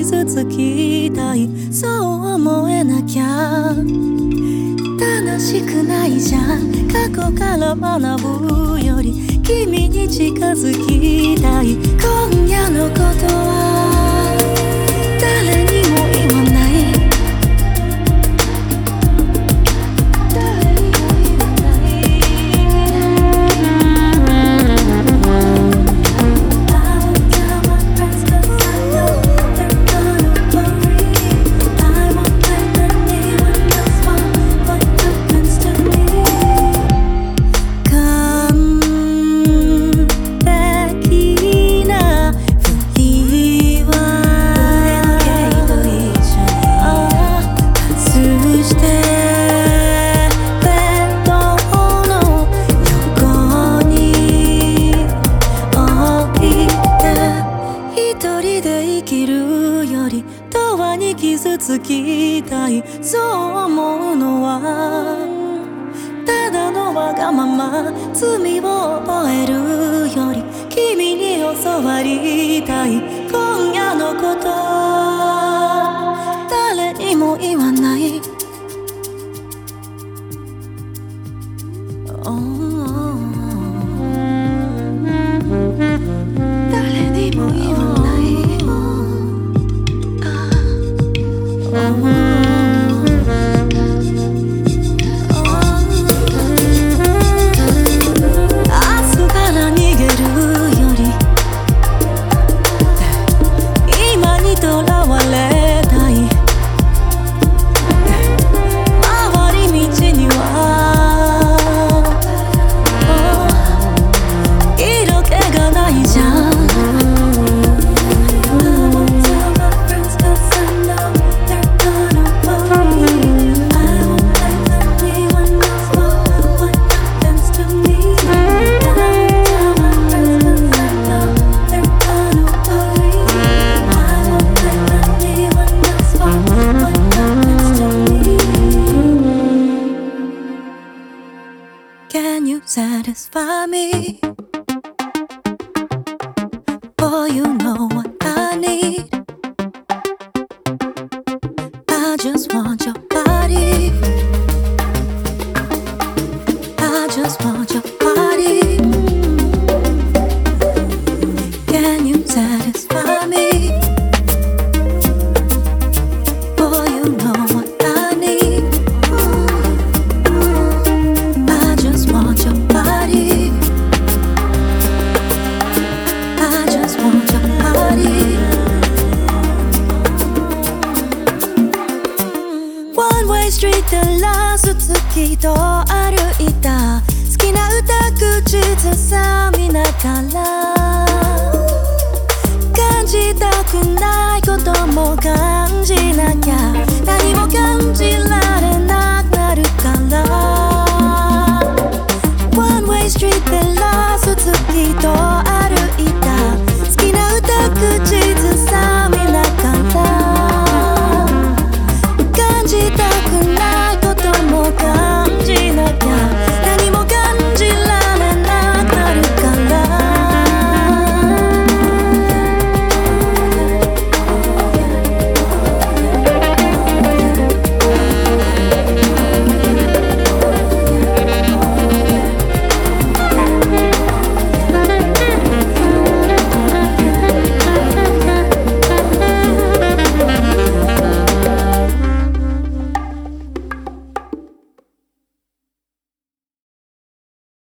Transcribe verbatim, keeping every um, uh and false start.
傷つきたい、そう思えなきゃ楽しくないじゃん。過去から学ぶより君に近づきたい。今夜のことは誰にも言わない。誰にも言わない。傷つきたい、そう思うのはただのわがまま。罪を覚えるより君に教わりたい。今夜のこと誰にも言わない。誰にも言わない。Can you satisfy me? Oh, you know what I need. I just want your body. I just want your body. Can you satisfy me? Oh, you know what I need. I just want your body. I just want your body. One way street でラス月と歩いた。好きな歌口ずさみながら感じたくないことも感じなきゃ。何も感じられない